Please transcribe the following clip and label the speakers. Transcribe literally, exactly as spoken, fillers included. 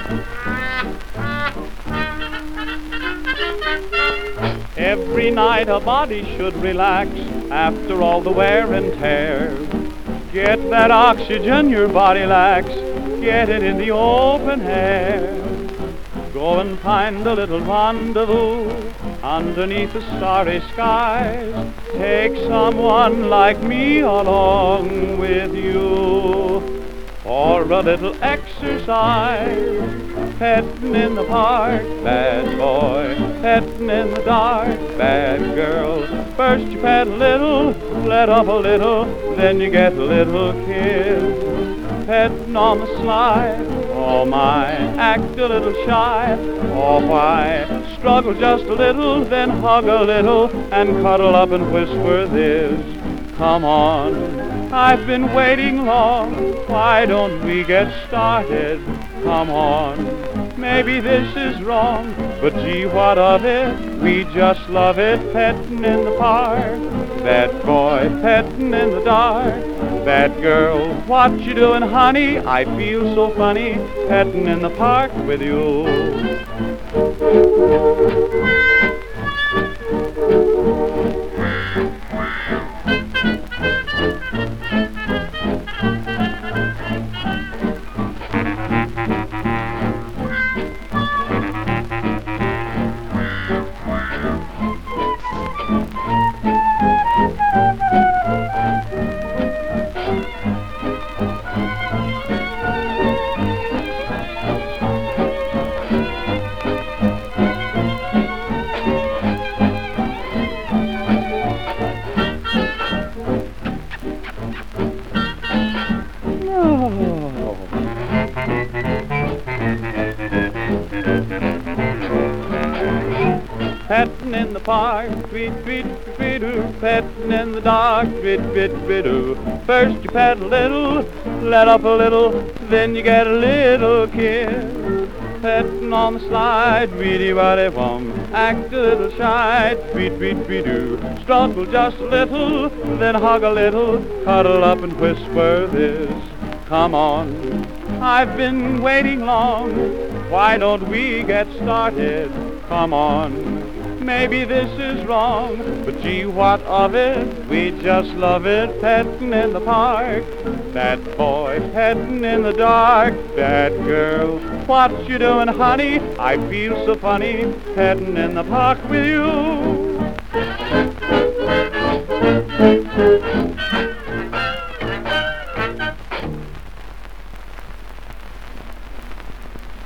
Speaker 1: Every night a body should relax after all the wear and tear. Get that oxygen your body lacks, get it in the open air. Go and find a little rendezvous underneath the starry skies. Take someone like me along with you for a little exercise. Petting in the park, bad boy, petting in the dark, bad girl. First you pet a little, let up a little, then you get a little kiss. Petting on the slide, oh my, act a little shy, oh why? Struggle just a little, then hug a little, and cuddle up and whisper this. Come on, I've been waiting long, why don't we get started? Come on, maybe this is wrong, but gee, what of it? We just love it, petting in the park. Bad boy, petting in the dark. Bad girl, what you doing, honey? I feel so funny, petting in the park with you. Petting in the park, tweet, tweet, tweet, doo. Petting in the dark, tweet, tweet, tweet, doo. First you pet a little, let up a little, then you get a little kiss. Petting on the slide, weedy waddy wum, act a little shy, tweet, tweet, tweet, doo. Struggle just a little, then hug a little, cuddle up and whisper this. Come on, I've been waiting long, why don't we get started? Come on, maybe this is wrong, but gee, what of it? We just love it, petting in the park. That boy, petting in the dark. That girl, what you doing, honey? I feel so funny, petting in the park with you.